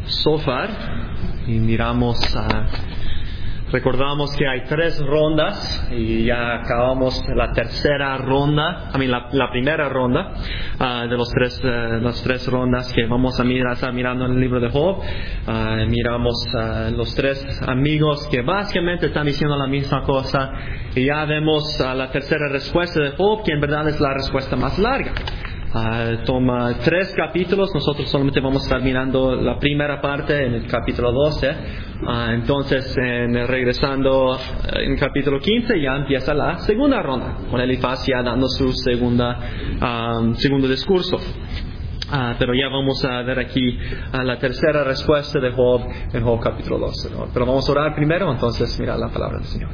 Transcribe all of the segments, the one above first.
Sofar y recordamos que hay 3 rondas y ya acabamos la tercera ronda, la primera ronda de las 3 rondas que vamos a estar mirando en el libro de Job. Miramos los 3 amigos que básicamente están diciendo la misma cosa, y ya vemos la tercera respuesta de Job, que en verdad es la respuesta más larga. Toma 3 capítulos. Nosotros solamente vamos a estar mirando la primera parte en el capítulo 12. Entonces, regresando en el capítulo 15, ya empieza la segunda ronda, con Elifaz ya dando su segundo discurso. Pero ya vamos a ver aquí la tercera respuesta de Job en Job capítulo 12, ¿no? Pero vamos a orar primero, entonces mira la palabra del Señor.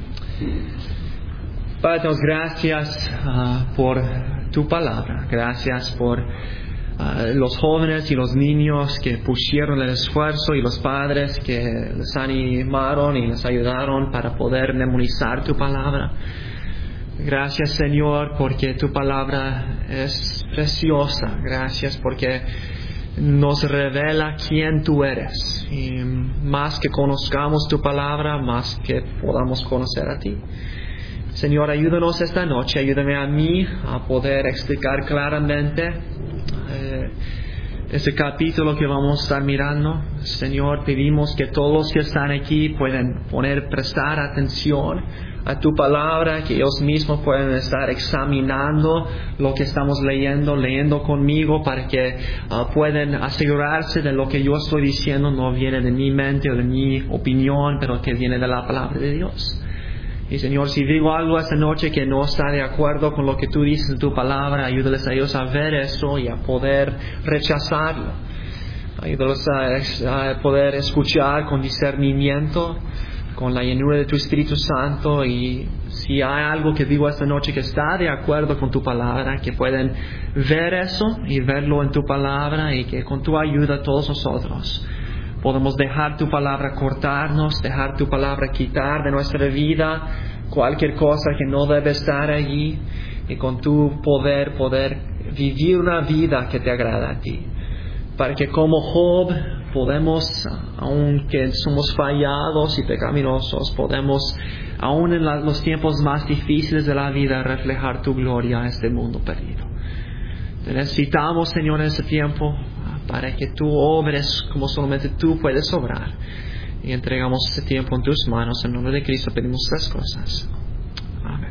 Padre, te damos gracias por tu palabra. Gracias por los jóvenes y los niños que pusieron el esfuerzo, y los padres que les animaron y les ayudaron para poder memorizar tu palabra. Gracias, Señor, porque tu palabra es preciosa. Gracias porque nos revela quién tú eres. Y más que conozcamos tu palabra, más que podamos conocer a ti. Señor, ayúdanos esta noche, ayúdame a mí a poder explicar claramente este capítulo que vamos a estar mirando. Señor, pedimos que todos los que están aquí puedan prestar atención a tu palabra, que ellos mismos puedan estar examinando lo que estamos leyendo conmigo, para que puedan asegurarse de lo que yo estoy diciendo no viene de mi mente o de mi opinión, pero que viene de la palabra de Dios. Y Señor, si digo algo esta noche que no está de acuerdo con lo que tú dices en tu palabra, ayúdales a ellos a ver eso y a poder rechazarlo. Ayúdales a poder escuchar con discernimiento, con la llenura de tu Espíritu Santo. Y si hay algo que digo esta noche que está de acuerdo con tu palabra, que pueden ver eso y verlo en tu palabra, y que con tu ayuda todos nosotros podemos dejar tu palabra cortarnos, dejar tu palabra quitar de nuestra vida cualquier cosa que no debe estar allí, y con tu poder vivir una vida que te agrada a ti. Para que como Job podemos, aunque somos fallados y pecaminosos, podemos, aún en los tiempos más difíciles de la vida, reflejar tu gloria a este mundo perdido. Te necesitamos, Señor, en este tiempo, para que tú obres como solamente tú puedes obrar. Y entregamos este tiempo en tus manos. En nombre de Cristo pedimos estas cosas. Amén.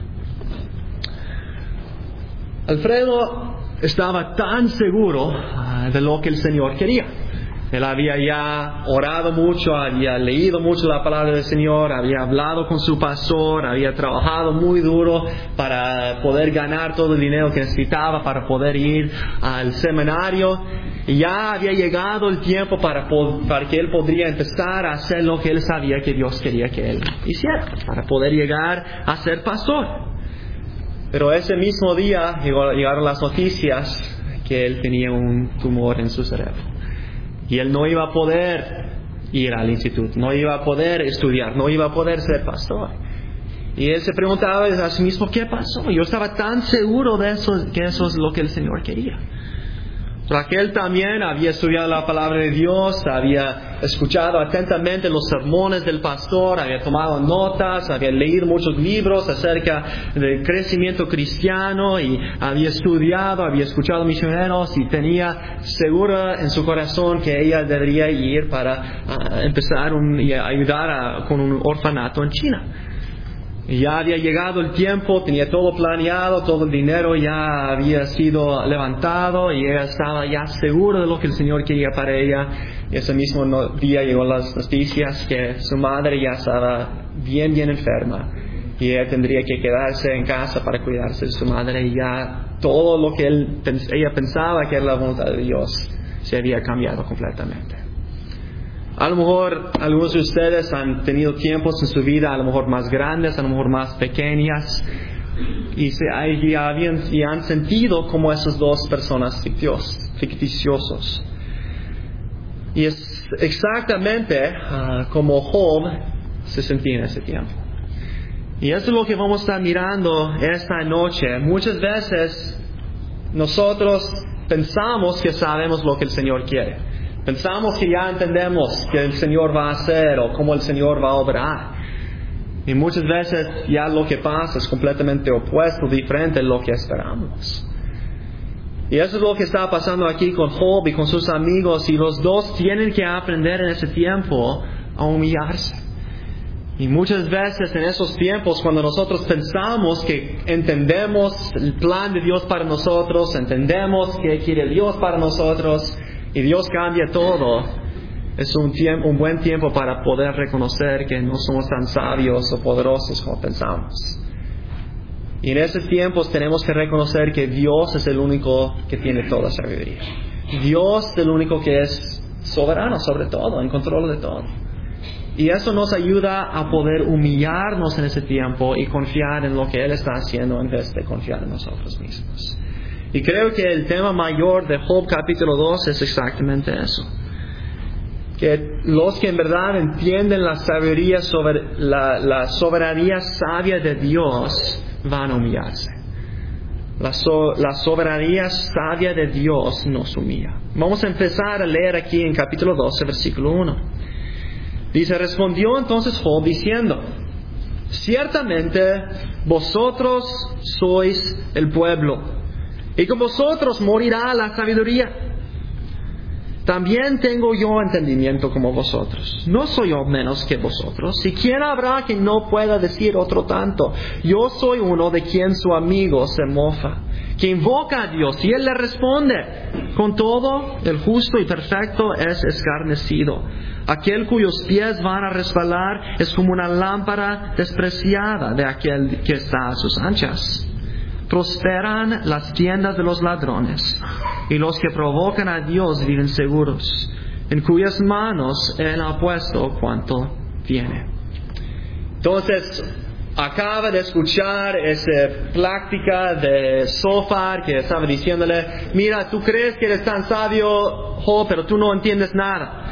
Alfredo estaba tan seguro de lo que el Señor quería. Él había ya orado mucho, había leído mucho la palabra del Señor, había hablado con su pastor, había trabajado muy duro para poder ganar todo el dinero que necesitaba para poder ir al seminario. Y ya había llegado el tiempo para que él podría empezar a hacer lo que él sabía que Dios quería que él hiciera, para poder llegar a ser pastor. Pero ese mismo día llegaron las noticias que él tenía un tumor en su cerebro. Y él no iba a poder ir al instituto, no iba a poder estudiar, no iba a poder ser pastor. Y él se preguntaba a sí mismo, ¿qué pasó? Yo estaba tan seguro de eso, que eso es lo que el Señor quería. Raquel también había estudiado la palabra de Dios, había escuchado atentamente los sermones del pastor, había tomado notas, había leído muchos libros acerca del crecimiento cristiano, y había estudiado, había escuchado misioneros, y tenía segura en su corazón que ella debería ir para empezar y ayudar con un orfanato en China. Y ya había llegado el tiempo, tenía todo planeado, todo el dinero ya había sido levantado, y ella estaba ya segura de lo que el Señor quería para ella. Y ese mismo día llegó las noticias que su madre ya estaba bien enferma, y ella tendría que quedarse en casa para cuidarse de su madre. Y ya todo lo que ella pensaba que era la voluntad de Dios se había cambiado completamente. A lo mejor algunos de ustedes han tenido tiempos en su vida, a lo mejor más grandes, a lo mejor más pequeñas, y han sentido como esas dos personas ficticiosos. Y es exactamente como Job se sentía en ese tiempo. Y eso es lo que vamos a estar mirando esta noche. Muchas veces nosotros pensamos que sabemos lo que el Señor quiere. Pensamos que ya entendemos qué el Señor va a hacer o cómo el Señor va a obrar. Y muchas veces ya lo que pasa es completamente opuesto, diferente a lo que esperamos. Y eso es lo que está pasando aquí con Job y con sus amigos. Y los dos tienen que aprender en ese tiempo a humillarse. Y muchas veces en esos tiempos, cuando nosotros pensamos que entendemos el plan de Dios para nosotros, entendemos qué quiere Dios para nosotros, y Dios cambia todo, es un buen tiempo para poder reconocer que no somos tan sabios o poderosos como pensamos. Y en esos tiempos tenemos que reconocer que Dios es el único que tiene toda sabiduría. Dios es el único que es soberano sobre todo, en control de todo. Y eso nos ayuda a poder humillarnos en ese tiempo y confiar en lo que Él está haciendo en vez de confiar en nosotros mismos. Y creo que el tema mayor de Job capítulo 2 es exactamente eso. Que los que en verdad entienden la sabiduría sobre la soberanía sabia de Dios van a humillarse. La soberanía sabia de Dios nos humilla. Vamos a empezar a leer aquí en capítulo 12, versículo 1. Dice, respondió entonces Job diciendo, ciertamente vosotros sois el pueblo, y con vosotros morirá la sabiduría. También tengo yo entendimiento como vosotros. No soy yo menos que vosotros. ¿Y quién habrá que no pueda decir otro tanto? Yo soy uno de quien su amigo se mofa, que invoca a Dios y Él le responde. Con todo, el justo y perfecto es escarnecido. Aquel cuyos pies van a resbalar es como una lámpara despreciada de aquel que está a sus anchas. Prosperan las tiendas de los ladrones, y los que provocan a Dios viven seguros, en cuyas manos Él ha puesto cuanto tiene. Entonces, acaba de escuchar esa plática de Zofar que estaba diciéndole, mira, tú crees que eres tan sabio, Job, pero tú no entiendes nada.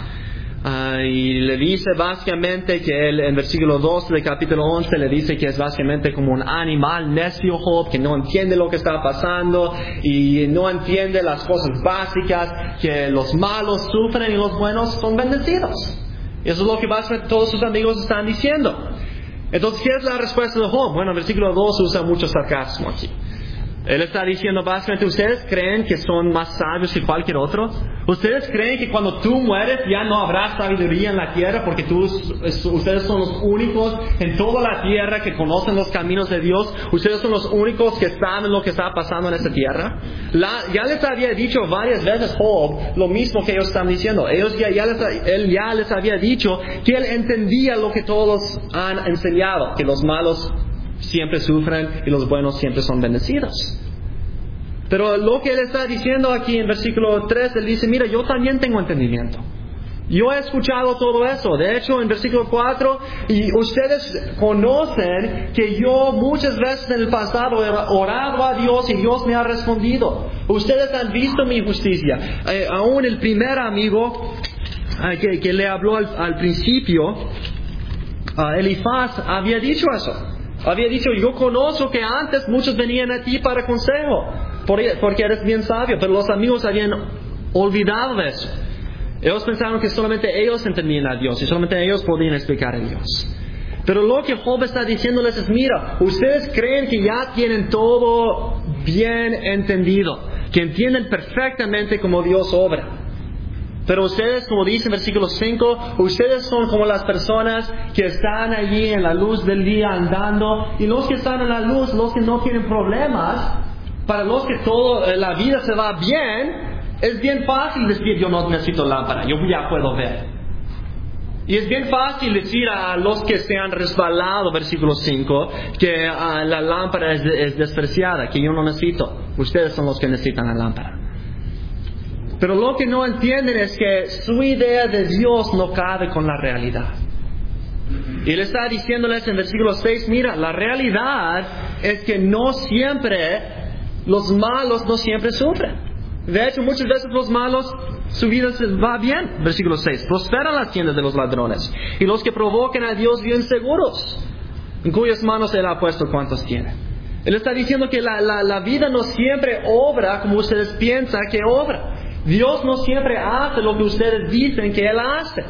Y le dice básicamente que él, en versículo 12 del capítulo 11, le dice que es básicamente como un animal necio, Job, que no entiende lo que está pasando y no entiende las cosas básicas, que los malos sufren y los buenos son bendecidos. Y eso es lo que básicamente todos sus amigos están diciendo. Entonces, ¿qué es la respuesta de Job? Bueno, en versículo 2 usa mucho sarcasmo aquí. Él está diciendo básicamente, ¿ustedes creen que son más sabios que cualquier otro? ¿Ustedes creen que cuando tú mueres ya no habrá sabiduría en la tierra porque ustedes son los únicos en toda la tierra que conocen los caminos de Dios? ¿Ustedes son los únicos que saben lo que está pasando en esta tierra? Ya les había dicho varias veces Job lo mismo que ellos están diciendo. Él ya les había dicho que él entendía lo que todos han enseñado, que los malos siempre sufren y los buenos siempre son bendecidos. Pero lo que él está diciendo aquí en versículo 3, él dice, mira, yo también tengo entendimiento. Yo he escuchado todo eso. De hecho, en versículo 4, y ustedes conocen que yo muchas veces en el pasado he orado a Dios y Dios me ha respondido. Ustedes han visto mi justicia. Aún el primer amigo que le habló al principio, Elifaz, había dicho eso. Había dicho, yo conozco que antes muchos venían a ti para consejo, porque eres bien sabio, pero los amigos habían olvidado de eso. Ellos pensaron que solamente ellos entendían a Dios y solamente ellos podían explicar a Dios. Pero lo que Job está diciéndoles es, mira, ustedes creen que ya tienen todo bien entendido, que entienden perfectamente cómo Dios obra. Pero ustedes, como dice en versículo 5, ustedes son como las personas que están allí en la luz del día andando. Y los que están en la luz, los que no tienen problemas, para los que toda la vida se va bien, es bien fácil decir yo no necesito lámpara, yo ya puedo ver. Y es bien fácil decir a los que se han resbalado, versículo 5, que la lámpara es despreciada, que yo no necesito. Ustedes son los que necesitan la lámpara. Pero lo que no entienden es que su idea de Dios no cabe con la realidad. Y él está diciéndoles en versículo 6, mira, la realidad es que no siempre, los malos no siempre sufren. De hecho, muchas veces los malos, su vida va bien. Versículo 6, prosperan las tiendas de los ladrones, y los que provocan a Dios viven seguros, en cuyas manos Él ha puesto cuantos tienen. Él está diciendo que la vida no siempre obra como ustedes piensan que obra. Dios no siempre hace lo que ustedes dicen que Él hace.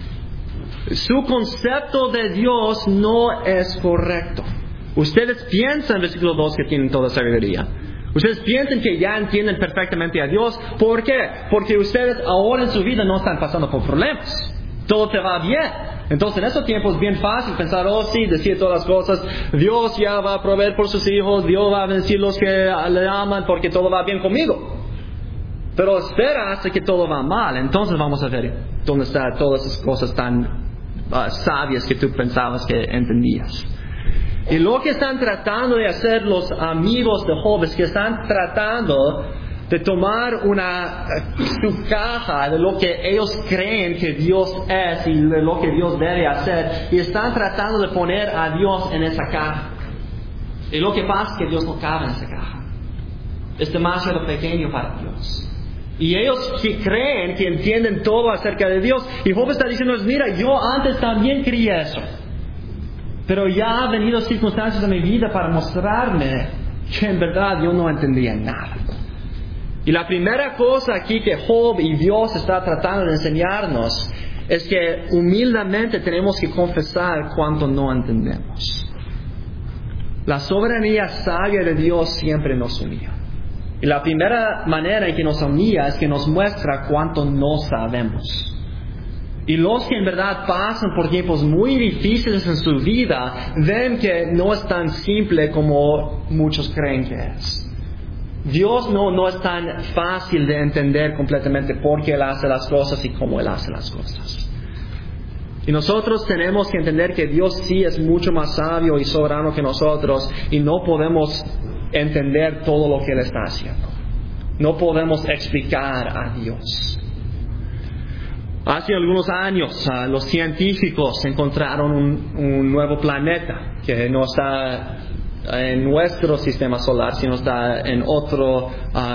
Su concepto de Dios no es correcto. Ustedes piensan, versículo 2, que tienen toda sabiduría. Ustedes piensan que ya entienden perfectamente a Dios. ¿Por qué? Porque ustedes ahora en su vida no están pasando por problemas. Todo te va bien. Entonces en esos tiempos es bien fácil pensar, oh sí, decir todas las cosas. Dios ya va a proveer por sus hijos. Dios va a bendecir los que le aman porque todo va bien conmigo. Pero espera hasta que todo va mal. Entonces vamos a ver dónde están todas esas cosas tan sabias que tú pensabas que entendías. Y lo que están tratando de hacer los amigos de Job es que están tratando de tomar su caja de lo que ellos creen que Dios es y de lo que Dios debe hacer, y están tratando de poner a Dios en esa caja. Y lo que pasa es que Dios no cabe en esa caja. Es demasiado pequeño para Dios. Y ellos que creen que entienden todo acerca de Dios. Y Job está diciendo, mira, yo antes también creía eso. Pero ya han venido circunstancias en mi vida para mostrarme que en verdad yo no entendía nada. Y la primera cosa aquí que Job y Dios está tratando de enseñarnos es que humildemente tenemos que confesar cuánto no entendemos. La soberanía sabia de Dios siempre nos humilla. Y la primera manera en que nos humilla es que nos muestra cuánto no sabemos. Y los que en verdad pasan por tiempos muy difíciles en su vida ven que no es tan simple como muchos creen que es. Dios no es tan fácil de entender completamente por qué Él hace las cosas y cómo Él hace las cosas. Y nosotros tenemos que entender que Dios sí es mucho más sabio y soberano que nosotros, y no podemos entender todo lo que Él está haciendo. No podemos explicar a Dios. Hace algunos años los científicos encontraron un nuevo planeta que no está en nuestro sistema solar, sino está en otro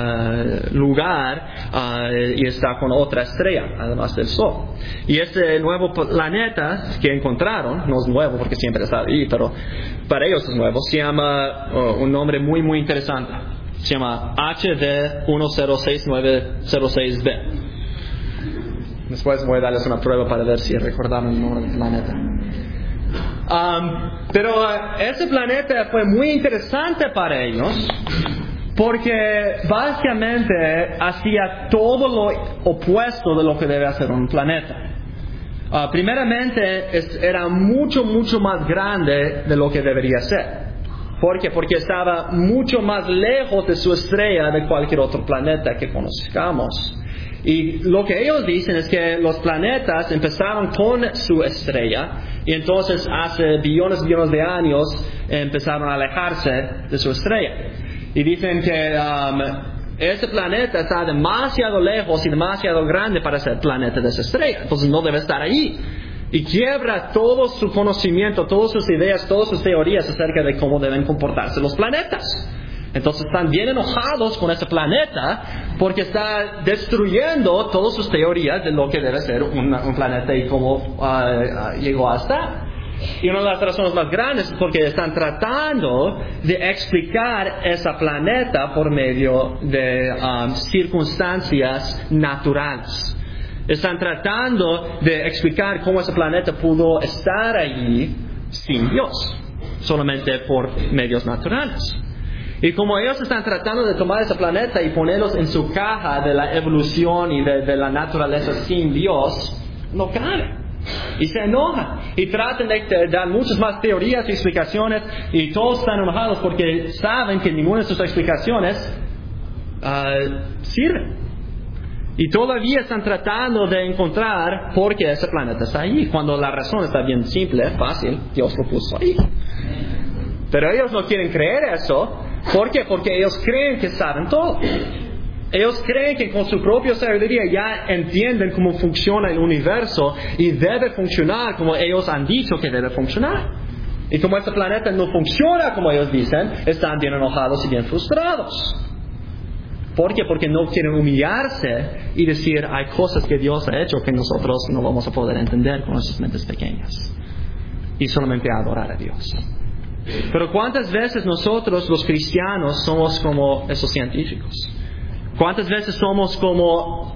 lugar y está con otra estrella, además del Sol. Y este nuevo planeta que encontraron, no es nuevo porque siempre está ahí, pero para ellos es nuevo, se llama un nombre muy muy interesante. Se llama HD 106906b. Después voy a darles una prueba para ver si recordaron el nombre del planeta. Pero ese planeta fue muy interesante para ellos porque básicamente hacía todo lo opuesto de lo que debe hacer un planeta. Primeramente era mucho más grande de lo que debería ser. ¿Por qué? Porque estaba mucho más lejos de su estrella de cualquier otro planeta que conozcamos. Y lo que ellos dicen es que los planetas empezaron con su estrella y entonces hace billones de años empezaron a alejarse de su estrella. Y dicen que ese planeta está demasiado lejos y demasiado grande para ser planeta de esa estrella, entonces no debe estar allí. Y quiebra todo su conocimiento, todas sus ideas, todas sus teorías acerca de cómo deben comportarse los planetas. Entonces están bien enojados con ese planeta porque está destruyendo todas sus teorías de lo que debe ser un planeta y cómo llegó a estar. Y una de las razones más grandes es porque están tratando de explicar ese planeta por medio de circunstancias naturales. Están tratando de explicar cómo ese planeta pudo estar allí sin Dios, solamente por medios naturales. Y como ellos están tratando de tomar ese planeta y ponerlos en su caja de la evolución y de la naturaleza sin Dios, no cabe. Y se enojan. Y tratan de dar muchas más teorías y explicaciones. Y todos están enojados porque saben que ninguna de sus explicaciones sirve. Y todavía están tratando de encontrar por qué ese planeta está ahí. Cuando la razón está bien simple, fácil. Dios lo puso ahí. Pero ellos no quieren creer eso. ¿Por qué? Porque ellos creen que saben todo. Ellos creen que con su propia sabiduría ya entienden cómo funciona el universo y debe funcionar como ellos han dicho que debe funcionar. Y como este planeta no funciona como ellos dicen, están bien enojados y bien frustrados. ¿Por qué? Porque no quieren humillarse y decir hay cosas que Dios ha hecho que nosotros no vamos a poder entender con nuestras mentes pequeñas. Y solamente adorar a Dios. Pero ¿cuántas veces nosotros los cristianos somos como esos científicos? ¿Cuántas veces somos como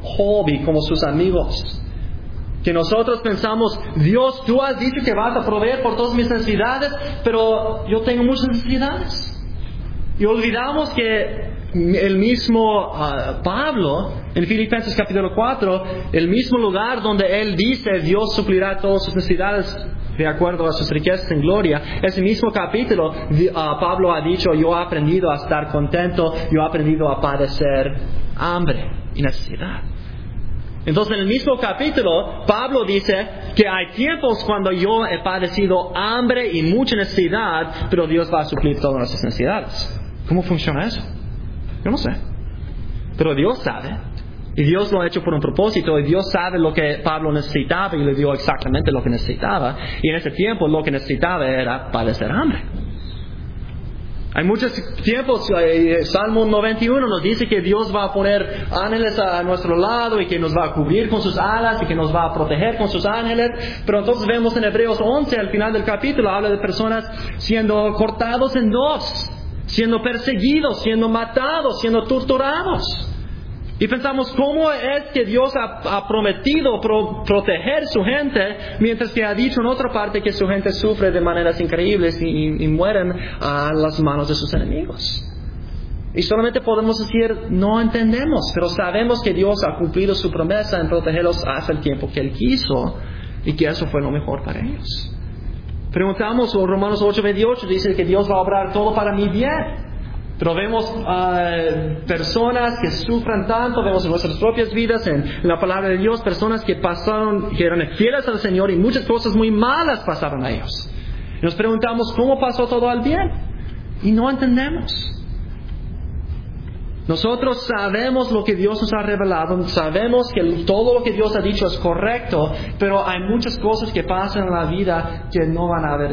Job y como sus amigos. Que nosotros pensamos, Dios, tú has dicho que vas a proveer por todas mis necesidades, pero yo tengo muchas necesidades. Y olvidamos que el mismo Pablo, en Filipenses capítulo 4, el mismo lugar donde él dice, Dios suplirá todas sus necesidades de acuerdo a sus riquezas en gloria, ese mismo capítulo, Pablo ha dicho, yo he aprendido a estar contento, yo he aprendido a padecer hambre y necesidad. Entonces, en el mismo capítulo, Pablo dice que hay tiempos cuando yo he padecido hambre y mucha necesidad, pero Dios va a suplir todas nuestras necesidades. ¿Cómo funciona eso? Yo no sé. Pero Dios sabe. Y Dios lo ha hecho por un propósito. Y Dios sabe lo que Pablo necesitaba y le dio exactamente lo que necesitaba. Y en ese tiempo lo que necesitaba era padecer hambre. Hay muchos tiempos, Salmo 91 nos dice que Dios va a poner ángeles a nuestro lado y que nos va a cubrir con sus alas y que nos va a proteger con sus ángeles. Pero entonces vemos en Hebreos 11, al final del capítulo, habla de personas siendo cortados en dos, siendo perseguidos, siendo matados, siendo torturados. Y pensamos, ¿cómo es que Dios ha prometido proteger su gente, mientras que ha dicho en otra parte que su gente sufre de maneras increíbles y mueren a las manos de sus enemigos? Y solamente podemos decir, no entendemos, pero sabemos que Dios ha cumplido su promesa en protegerlos hasta el tiempo que Él quiso, y que eso fue lo mejor para ellos. Preguntamos, Romanos 8:28 dice que Dios va a obrar todo para mi bien. Pero vemos personas que sufran tanto, vemos en nuestras propias vidas, en la palabra de Dios, personas que eran fieles al Señor y muchas cosas muy malas pasaron a ellos. Y nos preguntamos, ¿cómo pasó todo al bien? Y no entendemos. Nosotros sabemos lo que Dios nos ha revelado, sabemos que todo lo que Dios ha dicho es correcto, pero hay muchas cosas que pasan en la vida que no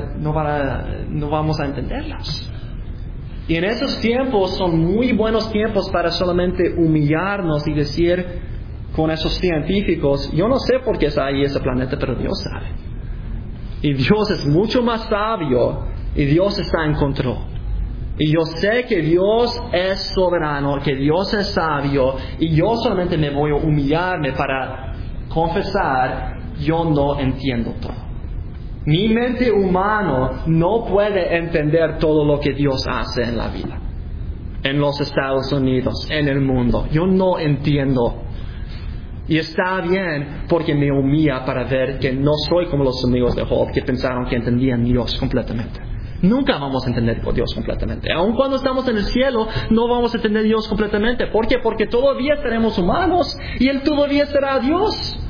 vamos a entenderlas. Y en esos tiempos son muy buenos tiempos para solamente humillarnos y decir con esos científicos, yo no sé por qué está ahí ese planeta, pero Dios sabe. Y Dios es mucho más sabio y Dios está en control. Y yo sé que Dios es soberano, que Dios es sabio, y yo solamente me voy a humillarme para confesar, yo no entiendo todo. Mi mente humana no puede entender todo lo que Dios hace en la vida, en los Estados Unidos, en el mundo. Yo no entiendo. Y está bien porque me humilla para ver que no soy como los amigos de Job que pensaron que entendían Dios completamente. Nunca vamos a entender a Dios completamente. Aun cuando estamos en el cielo, no vamos a entender a Dios completamente. ¿Por qué? Porque todavía seremos humanos y Él todavía será Dios.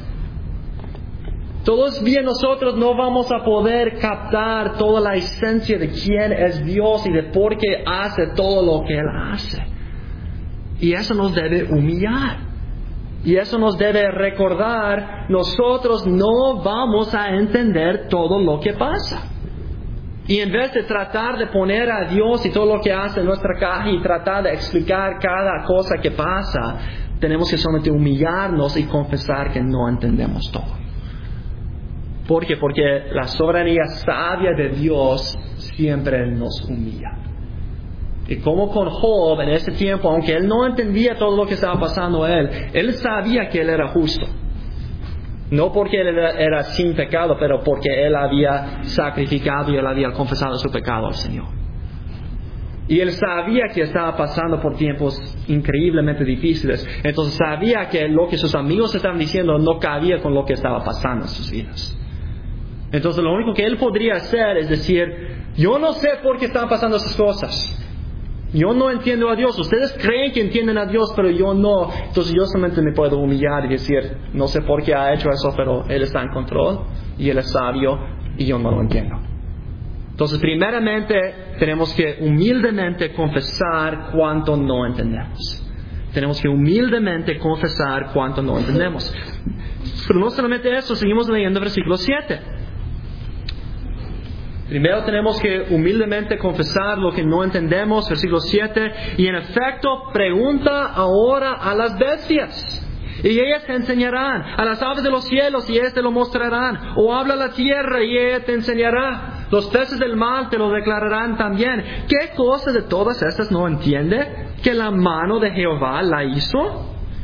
Todavía nosotros no vamos a poder captar toda la esencia de quién es Dios y de por qué hace todo lo que Él hace. Y eso nos debe humillar. Y eso nos debe recordar, nosotros no vamos a entender todo lo que pasa. Y en vez de tratar de poner a Dios y todo lo que hace en nuestra caja y tratar de explicar cada cosa que pasa, tenemos que solamente humillarnos y confesar que no entendemos todo. ¿Por qué? Porque la soberanía sabia de Dios siempre nos humilla. Y como con Job en ese tiempo, aunque él no entendía todo lo que estaba pasando a él sabía que él era justo. No porque él era sin pecado, pero porque él había sacrificado y él había confesado su pecado al Señor. Y él sabía que estaba pasando por tiempos increíblemente difíciles. Entonces sabía que lo que sus amigos estaban diciendo no cabía con lo que estaba pasando en sus vidas. Entonces lo único que él podría hacer es decir, yo no sé por qué están pasando esas cosas. Yo no entiendo a Dios. Ustedes creen que entienden a Dios, pero yo no. Entonces yo solamente me puedo humillar y decir, no sé por qué ha hecho eso, pero Él está en control y Él es sabio y yo no lo entiendo. Entonces primeramente tenemos que humildemente confesar cuánto no entendemos. Tenemos que humildemente confesar cuánto no entendemos. Pero no solamente eso, seguimos leyendo versículo 7. Primero tenemos que humildemente confesar lo que no entendemos, versículo 7, y en efecto pregunta ahora a las bestias, y ellas te enseñarán, a las aves de los cielos, y ellas te lo mostrarán, o habla la tierra, y ella te enseñará, los peces del mar te lo declararán también. ¿Qué cosa de todas estas no entiende? ¿Que la mano de Jehová la hizo?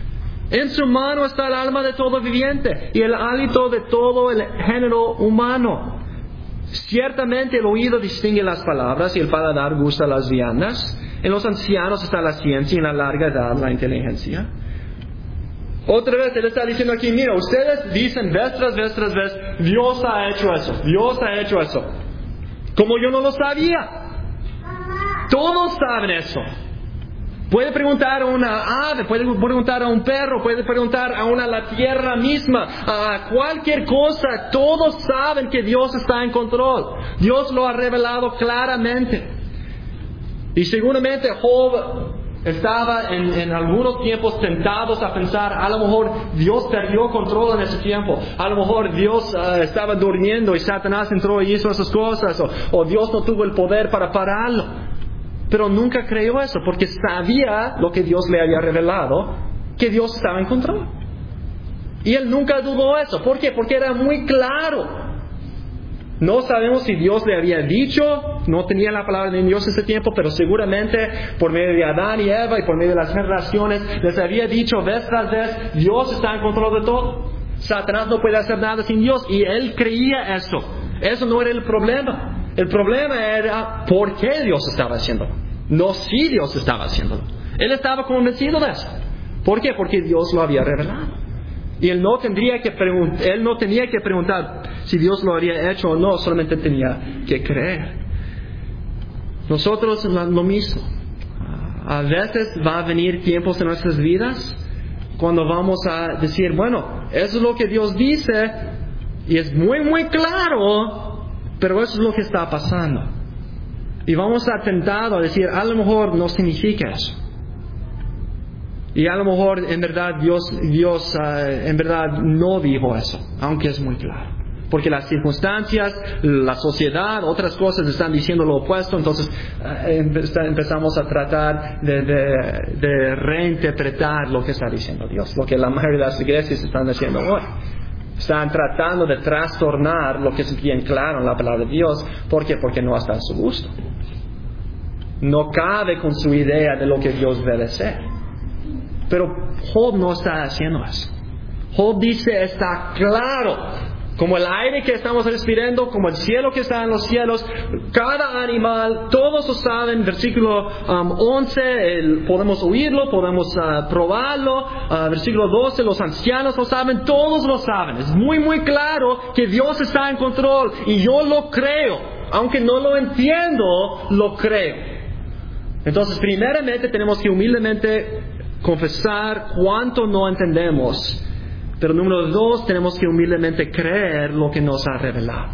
En su mano está el alma de todo viviente y el hálito de todo el género humano. Ciertamente el oído distingue las palabras y el paladar gusta las viandas. En los ancianos está la ciencia y en la larga edad la inteligencia. Otra vez Él está diciendo aquí, mira, ustedes dicen vez tras vez tras vez, Dios ha hecho eso, Dios ha hecho eso. Como yo no lo sabía. Todos saben eso. Puede preguntar a una ave, puede preguntar a un perro, puede preguntar a la tierra misma, a cualquier cosa. Todos saben que Dios está en control. Dios lo ha revelado claramente. Y seguramente Job estaba en algunos tiempos tentados a pensar, a lo mejor Dios perdió control en ese tiempo, a lo mejor Dios estaba durmiendo y Satanás entró y hizo esas cosas, o Dios no tuvo el poder para pararlo. Pero nunca creyó eso, porque sabía lo que Dios le había revelado, que Dios estaba en control. Y él nunca dudó eso. ¿Por qué? Porque era muy claro. No sabemos si Dios le había dicho, no tenía la palabra de Dios en ese tiempo, pero seguramente por medio de Adán y Eva y por medio de las generaciones les había dicho vez tras vez, Dios está en control de todo. Satanás no puede hacer nada sin Dios, y él creía eso. Eso no era el problema. El problema era por qué Dios estaba haciéndolo, no si Dios estaba haciéndolo. Él estaba convencido de eso. ¿Por qué? Porque Dios lo había revelado. Y él no tenía que preguntar si Dios lo había hecho o no, solamente tenía que creer. Nosotros lo mismo. A veces va a venir tiempos en nuestras vidas cuando vamos a decir, bueno, eso es lo que Dios dice y es muy muy claro, pero eso es lo que está pasando. Y vamos a tentado a decir, a lo mejor no significa eso. Y a lo mejor en verdad Dios en verdad no dijo eso, aunque es muy claro. Porque las circunstancias, la sociedad, otras cosas están diciendo lo opuesto, entonces empezamos a tratar de reinterpretar lo que está diciendo Dios, lo que la mayoría de las iglesias están haciendo hoy. Están tratando de trastornar lo que es bien claro en la palabra de Dios. ¿Por qué? Porque no está a su gusto. No cabe con su idea de lo que Dios debe ser. Pero Job no está haciendo eso. Job dice, está claro, como el aire que estamos respirando, como el cielo que está en los cielos, cada animal, todos lo saben. Versículo 11, podemos oírlo, podemos probarlo. Versículo 12, los ancianos lo saben, todos lo saben. Es muy muy claro que Dios está en control, y yo lo creo, aunque no lo entiendo, lo creo. Entonces primeramente tenemos que humildemente confesar cuánto no entendemos. Pero número 2, tenemos que humildemente creer lo que nos ha revelado.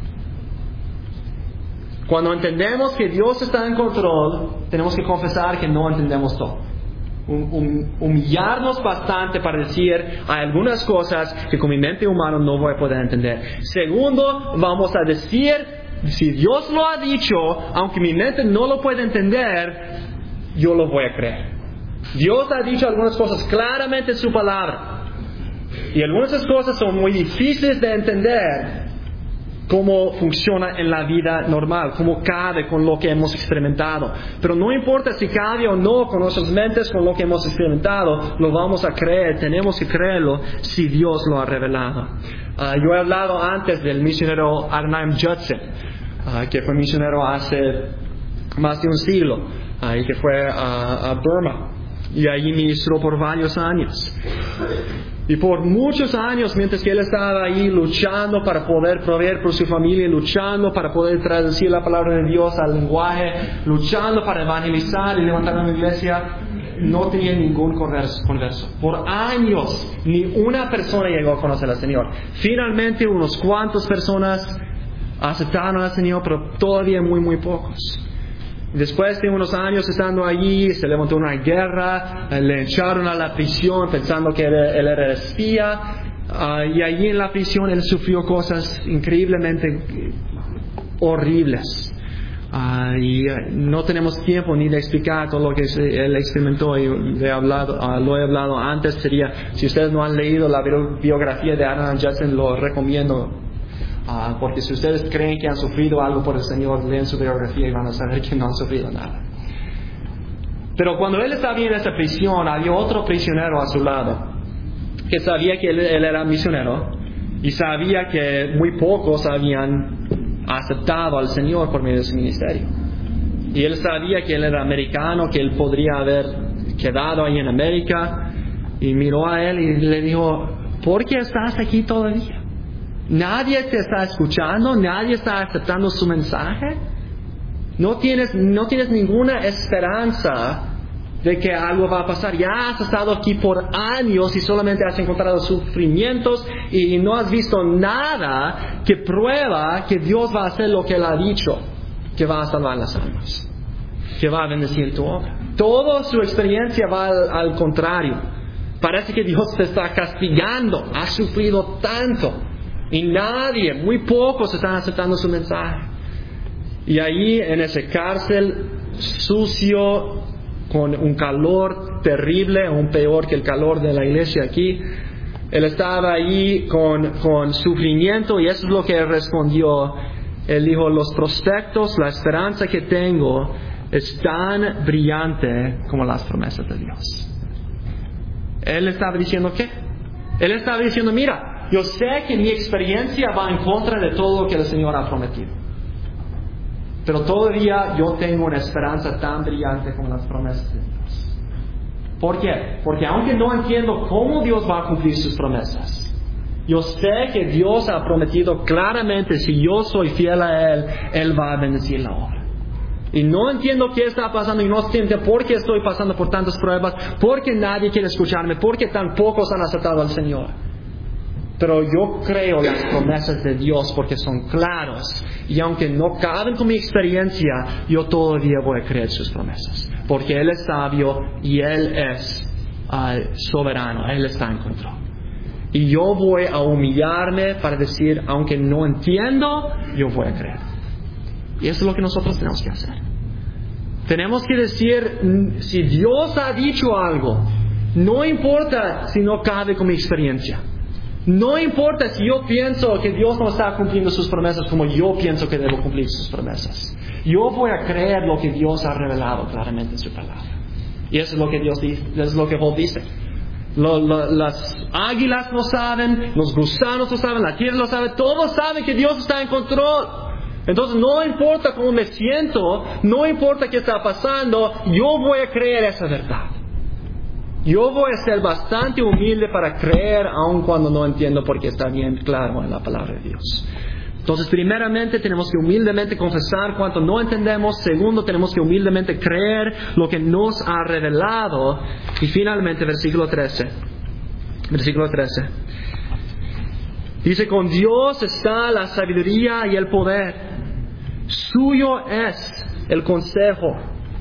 Cuando entendemos que Dios está en control, tenemos que confesar que no entendemos todo. Humillarnos bastante para decir, hay algunas cosas que con mi mente humana no voy a poder entender. Segundo, vamos a decir, si Dios lo ha dicho, aunque mi mente no lo puede entender, yo lo voy a creer. Dios ha dicho algunas cosas claramente en su palabra. Y algunas de esas cosas son muy difíciles de entender cómo funciona en la vida normal, cómo cabe con lo que hemos experimentado. Pero no importa si cabe o no con nuestras mentes, con lo que hemos experimentado, lo vamos a creer, tenemos que creerlo si Dios lo ha revelado. Yo he hablado antes del misionero Arnhem Judson, que fue misionero hace más de un siglo, y que fue a Burma. Y allí ministró por varios años. Y por muchos años, mientras que él estaba ahí luchando para poder proveer por su familia, luchando para poder traducir la palabra de Dios al lenguaje, luchando para evangelizar y levantar una iglesia, no tenía ningún converso. Por años, ni una persona llegó a conocer al Señor. Finalmente, unos cuantos personas aceptaron al Señor, pero todavía muy, muy pocos. Después de unos años estando allí, se levantó una guerra, le echaron a la prisión pensando que él era espía, y allí en la prisión él sufrió cosas increíblemente horribles. Y no tenemos tiempo ni de explicar todo lo que él experimentó, y lo he hablado antes. Si ustedes no han leído la biografía de Arnhem Judson, lo recomiendo. Porque si ustedes creen que han sufrido algo por el Señor, leen su biografía y van a saber que no han sufrido nada. Pero cuando él estaba en esa prisión, había otro prisionero a su lado, que sabía que él era misionero y sabía que muy pocos habían aceptado al Señor por medio de su ministerio. Y él sabía que él era americano, que él podría haber quedado ahí en América, y miró a él y le dijo: ¿por qué estás aquí todavía? ¿Nadie te está escuchando? ¿Nadie está aceptando su mensaje? ¿No tienes ninguna esperanza de que algo va a pasar? Ya has estado aquí por años y solamente has encontrado sufrimientos y no has visto nada que prueba que Dios va a hacer lo que Él ha dicho, que va a salvar las almas, que va a bendecir tu obra. Toda su experiencia va al contrario. Parece que Dios te está castigando. Has sufrido tanto y muy pocos están aceptando su mensaje. Y ahí en esa cárcel sucio, con un calor terrible, aún peor que el calor de la iglesia aquí, él estaba ahí con sufrimiento, y eso es lo que él respondió. Él dijo: los prospectos, la esperanza que tengo es tan brillante como las promesas de Dios. Él estaba diciendo ¿qué? Él estaba diciendo: mira, yo sé que mi experiencia va en contra de todo lo que el Señor ha prometido, pero todavía yo tengo una esperanza tan brillante como las promesas de Dios. ¿Por qué? Porque aunque no entiendo cómo Dios va a cumplir sus promesas, yo sé que Dios ha prometido claramente: si yo soy fiel a Él, Él va a bendecir la obra. Y no entiendo qué está pasando, y no entiendo por qué estoy pasando por tantas pruebas, por qué nadie quiere escucharme, por qué tan pocos han aceptado al Señor. Pero yo creo las promesas de Dios porque son claros, y aunque no caben con mi experiencia, yo todavía voy a creer sus promesas, porque Él es sabio y Él es soberano. Él está en control. Y yo voy a humillarme para decir: aunque no entiendo, yo voy a creer. Y eso es lo que nosotros tenemos que hacer. Tenemos que decir: si Dios ha dicho algo, no importa si no cabe con mi experiencia. No importa si yo pienso que Dios no está cumpliendo sus promesas como yo pienso que debo cumplir sus promesas. Yo voy a creer lo que Dios ha revelado claramente en su palabra. Y eso es lo que Dios dice, eso es lo que Job dice. Las águilas lo saben, los gusanos lo saben, la tierra lo sabe, todos saben que Dios está en control. Entonces no importa cómo me siento, no importa qué está pasando, yo voy a creer esa verdad. Yo voy a ser bastante humilde para creer, aun cuando no entiendo, porque está bien claro en la palabra de Dios. Entonces, primeramente tenemos que humildemente confesar cuanto no entendemos. Segundo, tenemos que humildemente creer lo que nos ha revelado. Y finalmente, versículo 13. Dice: con Dios está la sabiduría y el poder. Suyo es el consejo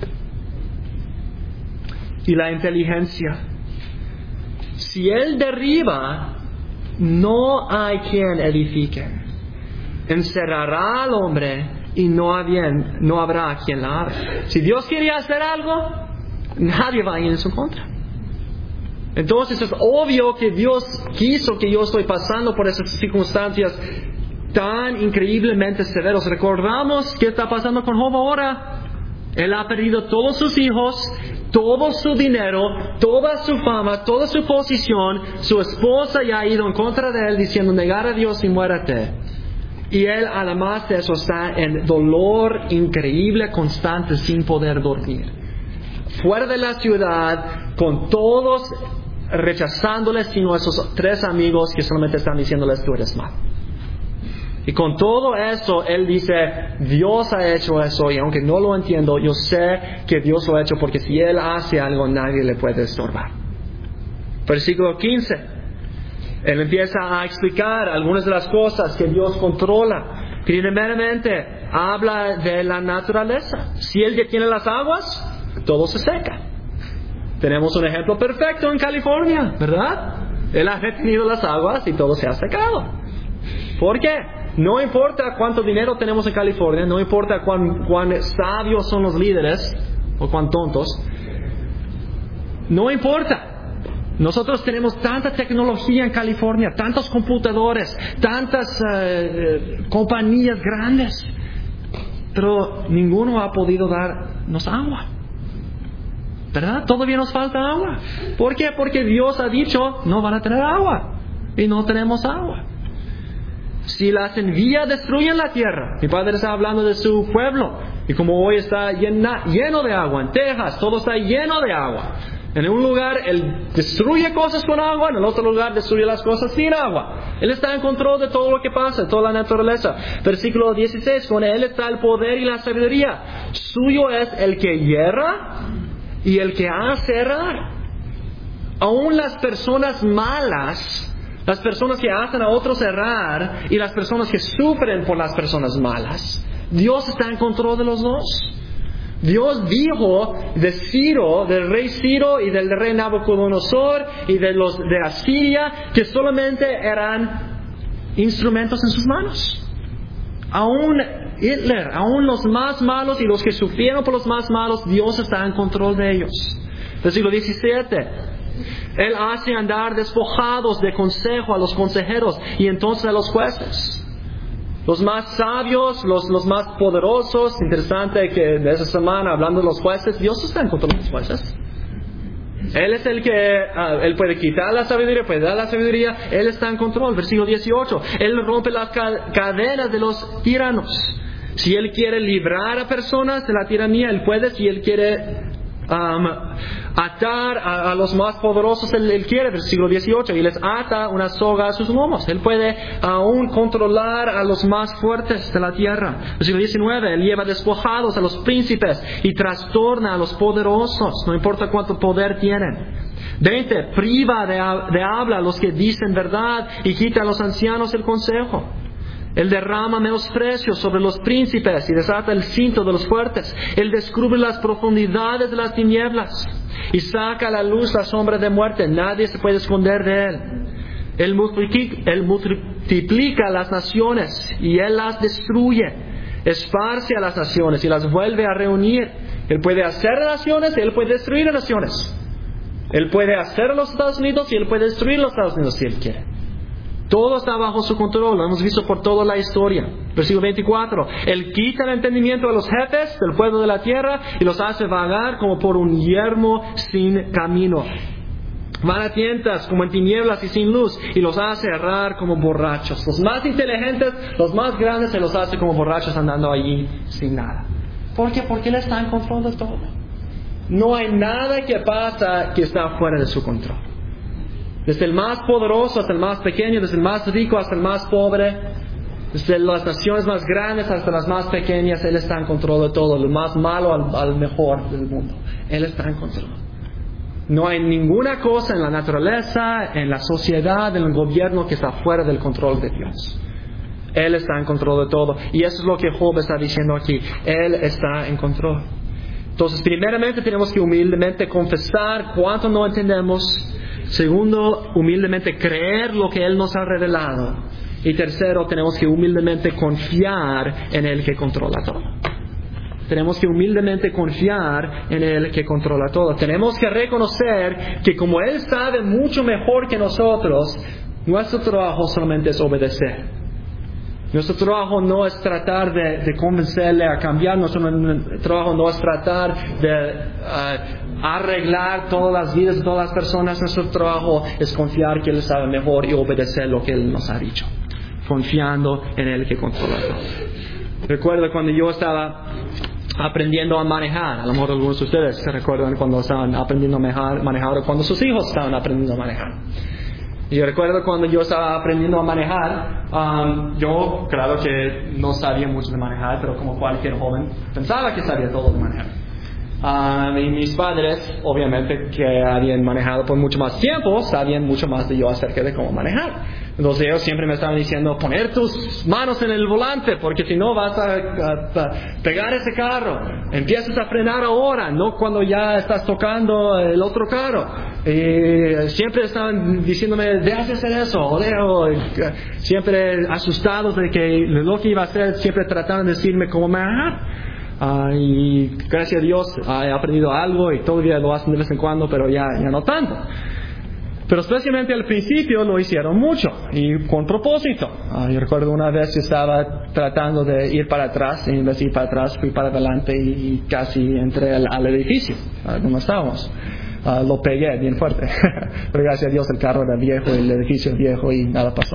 y la inteligencia. Si Él derriba, no hay quien edifique. Encerrará al hombre y no habrá quien la abra. Si Dios quería hacer algo, nadie va a ir en su contra. Entonces es obvio que Dios quiso que yo estoy pasando por esas circunstancias tan increíblemente severos. Recordamos qué está pasando con Job ahora. Él ha perdido todos sus hijos, todo su dinero, toda su fama, toda su posición. Su esposa ya ha ido en contra de él diciendo: negar a Dios y muérete. Y él, además de eso, está en dolor increíble, constante, sin poder dormir. Fuera de la ciudad, con todos rechazándoles, sino esos 3 amigos que solamente están diciéndoles: tú eres malo. Y con todo eso, él dice: Dios ha hecho eso, y aunque no lo entiendo, yo sé que Dios lo ha hecho, porque si Él hace algo, nadie le puede estorbar. Versículo 15. Él empieza a explicar algunas de las cosas que Dios controla. Primeramente, habla de la naturaleza. Si Él detiene las aguas, todo se seca. Tenemos un ejemplo perfecto en California, ¿verdad? Él ha detenido las aguas y todo se ha secado. ¿Por qué? No importa cuánto dinero tenemos en California, no importa cuán sabios son los líderes o cuán tontos, no importa. Nosotros tenemos tanta tecnología en California, tantos computadores, tantas compañías grandes, pero ninguno ha podido darnos agua. ¿Verdad? Todavía nos falta agua. ¿Por qué? Porque Dios ha dicho, no van a tener agua. Y no tenemos agua. Si las envía, destruyen la tierra. Mi padre está hablando de su pueblo. Y como hoy está lleno de agua. En Texas, todo está lleno de agua. En un lugar, Él destruye cosas con agua. En el otro lugar, destruye las cosas sin agua. Él está en control de todo lo que pasa, de toda la naturaleza. Versículo 16. Con Él está el poder y la sabiduría. Suyo es el que hierra y el que hace errar. Aún las personas malas, las personas que hacen a otros errar y las personas que sufren por las personas malas, Dios está en control de los dos. Dios dijo de Ciro, del rey Ciro y del rey Nabucodonosor y de Asiria, que solamente eran instrumentos en sus manos. Aún Hitler, aún los más malos y los que sufrieron por los más malos, Dios está en control de ellos. Versículo 17. Él hace andar despojados de consejo a los consejeros y entonces a los jueces. Los más sabios, los más poderosos. Interesante que de esa semana, hablando de los jueces, Dios está en control de los jueces. Él es el que, Él puede quitar la sabiduría, puede dar la sabiduría. Él está en control. Versículo 18. Él rompe las cadenas de los tiranos. Si Él quiere librar a personas de la tiranía, Él puede. Si Él quiere atar a los más poderosos, Él quiere. Versículo 18. Y les ata una soga a sus lomos. Él puede aún controlar a los más fuertes de la tierra. Versículo 19. Él lleva despojados a los príncipes y trastorna a los poderosos, no importa cuánto poder tienen. 20. Priva de habla a los que dicen verdad y quita a los ancianos el consejo. Él derrama menosprecio sobre los príncipes y desata el cinto de los fuertes. Él descubre las profundidades de las tinieblas y saca a la luz la sombra de muerte. Nadie se puede esconder de Él. Él multiplica las naciones y Él las destruye. Esparce a las naciones y las vuelve a reunir. Él puede hacer naciones y Él puede destruir naciones. Él puede hacer los Estados Unidos y Él puede destruir los Estados Unidos si Él quiere. Todo está bajo su control, lo hemos visto por toda la historia. Versículo 24. Él quita el entendimiento de los jefes del pueblo de la tierra y los hace vagar como por un yermo sin camino. Van a tientas como en tinieblas y sin luz y los hace errar como borrachos. Los más inteligentes, los más grandes, se los hace como borrachos andando allí sin nada. ¿Por qué? Porque Él está en control de todo. No hay nada que pasa que está fuera de su control. Desde el más poderoso hasta el más pequeño, desde el más rico hasta el más pobre, desde las naciones más grandes hasta las más pequeñas, Él está en control de todo, del más malo al mejor del mundo. Él está en control. No hay ninguna cosa en la naturaleza, en la sociedad, en el gobierno que está fuera del control de Dios. Él está en control de todo. Y eso es lo que Job está diciendo aquí. Él está en control. Entonces, primeramente tenemos que humildemente confesar cuánto no entendemos. Segundo, humildemente creer lo que Él nos ha revelado. Y tercero, tenemos que humildemente confiar en el que controla todo. Tenemos que humildemente confiar en el que controla todo. Tenemos que reconocer que como Él sabe mucho mejor que nosotros, nuestro trabajo solamente es obedecer. Nuestro trabajo no es tratar de convencerle a cambiar. Nuestro trabajo no es tratar de arreglar todas las vidas de todas las personas. Nuestro trabajo es confiar que Él sabe mejor y obedecer lo que Él nos ha dicho, confiando en el que controla todo. Recuerdo cuando yo estaba aprendiendo a manejar. A lo mejor algunos de ustedes se recuerdan cuando estaban aprendiendo a manejar o cuando sus hijos estaban aprendiendo a manejar. Y yo recuerdo cuando yo estaba aprendiendo a manejar, yo claro que no sabía mucho de manejar, pero como cualquier joven pensaba que sabía todo de manejar. Y mis padres, obviamente que habían manejado por mucho más tiempo, sabían mucho más de yo acerca de cómo manejar. Entonces ellos siempre me estaban diciendo, poner tus manos en el volante, porque si no vas a pegar ese carro. Empiezas a frenar ahora, no cuando ya estás tocando el otro carro. Y siempre estaban diciéndome, deja de hacer eso, o siempre asustados de que lo que iba a hacer, siempre trataban de decirme cómo manejar. Y gracias a Dios he aprendido algo y todavía lo hacen de vez en cuando, pero ya no tanto. Pero especialmente al principio lo hicieron mucho y con propósito. Yo recuerdo una vez que estaba tratando de ir para atrás, y en vez de ir para atrás fui para adelante y casi entré al edificio donde estábamos. Lo pegué bien fuerte. Pero gracias a Dios el carro era viejo, el edificio viejo y nada pasó.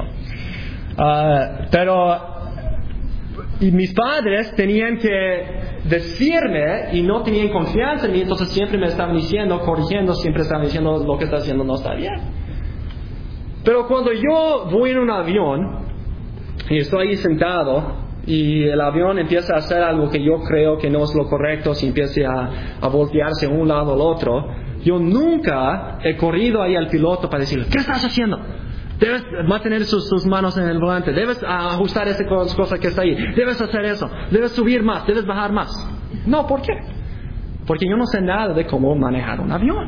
Y mis padres tenían que decirme y no tenían confianza en mí, entonces siempre me estaban diciendo, corrigiendo, siempre estaban diciendo lo que está haciendo no está bien. Pero cuando yo voy en un avión y estoy ahí sentado y el avión empieza a hacer algo que yo creo que no es lo correcto, si empieza a voltearse de un lado al otro, yo nunca he corrido ahí al piloto para decirle, ¿qué estás haciendo? Debes mantener sus manos en el volante. Debes ajustar esa cosa que está ahí. Debes hacer eso. Debes subir más. Debes bajar más. No, ¿por qué? Porque yo no sé nada de cómo manejar un avión.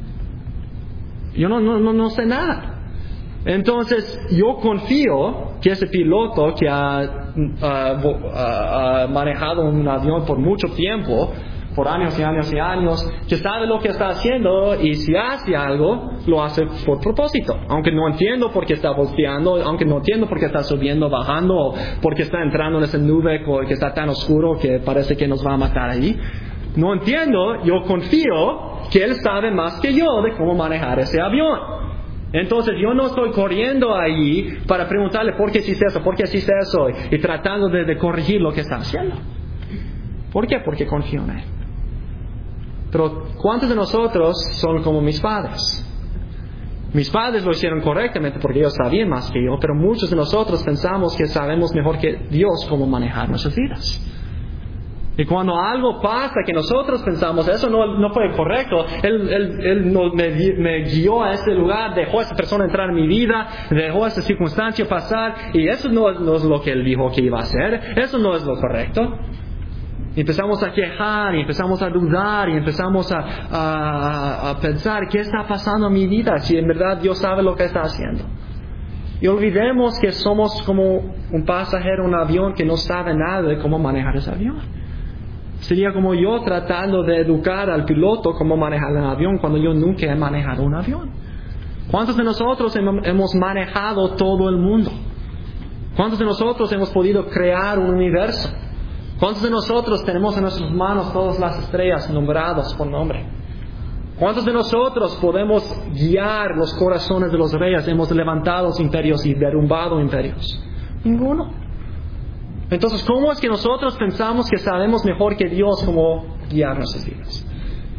Yo no sé nada. Entonces, yo confío que ese piloto que ha manejado un avión por mucho tiempo, por años y años y años, que sabe lo que está haciendo y si hace algo, lo hace por propósito. Aunque no entiendo por qué está volteando, aunque no entiendo por qué está subiendo, bajando, o por qué está entrando en esa nube que está tan oscuro que parece que nos va a matar ahí. No entiendo, yo confío que él sabe más que yo de cómo manejar ese avión. Entonces yo no estoy corriendo ahí para preguntarle por qué hiciste eso, por qué hiciste eso, y tratando de corregir lo que está haciendo. ¿Por qué? Porque confío en él. Pero ¿cuántos de nosotros son como mis padres? Mis padres lo hicieron correctamente porque ellos sabían más que yo, pero muchos de nosotros pensamos que sabemos mejor que Dios cómo manejar nuestras vidas. Y cuando algo pasa que nosotros pensamos, eso no fue correcto, Él me guió a ese lugar, dejó a esa persona entrar en mi vida, dejó a esa circunstancia pasar, y eso no es lo que Él dijo que iba a hacer, eso no es lo correcto. Y empezamos a quejar, y empezamos a dudar, y empezamos a pensar, ¿qué está pasando en mi vida? Si en verdad Dios sabe lo que está haciendo. Y olvidemos que somos como un pasajero en un avión que no sabe nada de cómo manejar ese avión. Sería como yo tratando de educar al piloto cómo manejar un avión cuando yo nunca he manejado un avión. ¿Cuántos de nosotros hemos manejado todo el mundo? ¿Cuántos de nosotros hemos podido crear un universo? ¿Cuántos de nosotros tenemos en nuestras manos todas las estrellas nombradas por nombre? ¿Cuántos de nosotros podemos guiar los corazones de los reyes? Hemos levantado los imperios y derrumbado imperios. Ninguno. Entonces, ¿cómo es que nosotros pensamos que sabemos mejor que Dios cómo guiar nuestras vidas?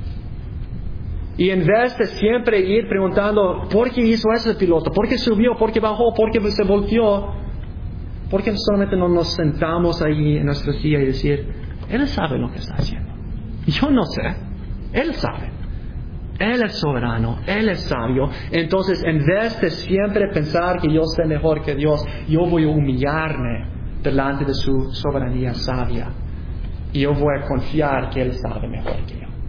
Y en vez de siempre ir preguntando, ¿por qué hizo ese piloto? ¿Por qué subió? ¿Por qué bajó? ¿Por qué se volteó? ¿Por qué solamente no nos sentamos ahí en nuestra silla y decir, Él sabe lo que está haciendo? Yo no sé. Él sabe. Él es soberano. Él es sabio. Entonces, en vez de siempre pensar que yo sé mejor que Dios, yo voy a humillarme delante de su soberanía sabia. Y yo voy a confiar que Él sabe mejor que yo.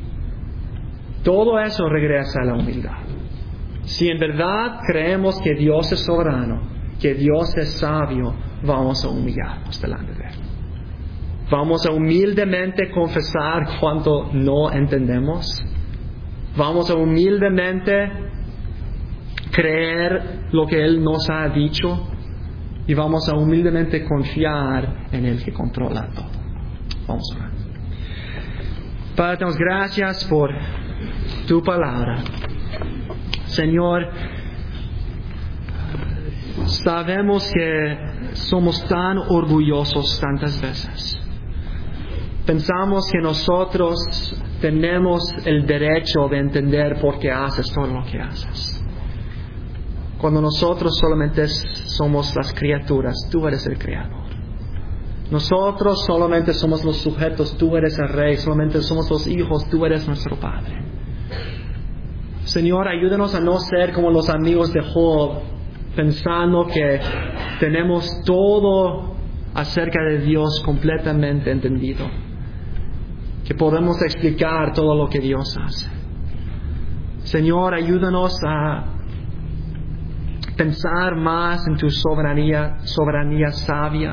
Todo eso regresa a la humildad. Si en verdad creemos que Dios es soberano, que Dios es sabio, vamos a humillarnos delante de Él. Vamos a humildemente confesar cuanto no entendemos. Vamos a humildemente creer lo que Él nos ha dicho. Y vamos a humildemente confiar en el que controla todo. Vamos a orar. Padre, te damos gracias por tu palabra. Señor, sabemos que somos tan orgullosos tantas veces. Pensamos que nosotros tenemos el derecho de entender por qué haces todo lo que haces. Cuando nosotros solamente somos las criaturas, tú eres el creador. Nosotros solamente somos los sujetos, tú eres el rey. Solamente somos los hijos, tú eres nuestro Padre. Señor, ayúdanos a no ser como los amigos de Job, pensando que tenemos todo acerca de Dios completamente entendido, que podemos explicar todo lo que Dios hace. Señor, ayúdanos a pensar más en tu soberanía sabia,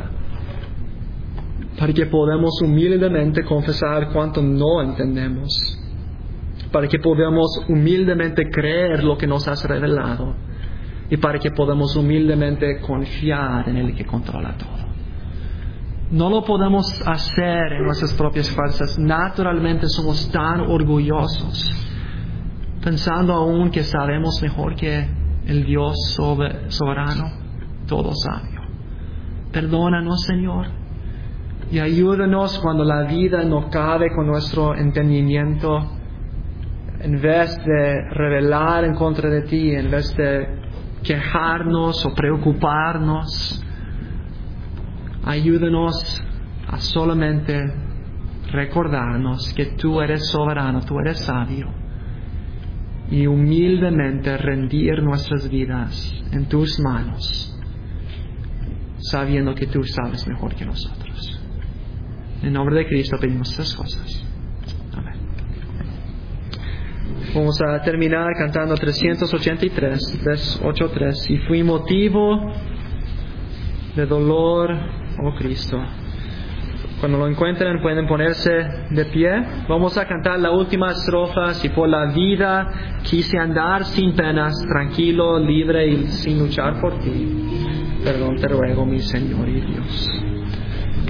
para que podamos humildemente confesar cuánto no entendemos. para que podamos humildemente creer lo que nos has revelado y para que podamos humildemente confiar en el que controla todo. No lo podemos hacer en nuestras propias fuerzas. Naturalmente somos tan orgullosos, pensando aún que sabemos mejor que el Dios soberano, todo sabio. Perdónanos, Señor, y ayúdanos cuando la vida no cabe con nuestro entendimiento. En vez de rebelar en contra de ti, en vez de quejarnos o preocuparnos, ayúdanos a solamente recordarnos que tú eres soberano, tú eres sabio, y humildemente rendir nuestras vidas en tus manos, sabiendo que tú sabes mejor que nosotros. En nombre de Cristo pedimos estas cosas. Amén. Vamos a terminar cantando 383, 383. Y fui motivo de dolor, oh Cristo. Cuando lo encuentren pueden ponerse de pie. Vamos a cantar la última estrofa. Si por la vida quise andar sin penas, tranquilo, libre y sin luchar por ti, perdón te ruego, mi Señor y Dios.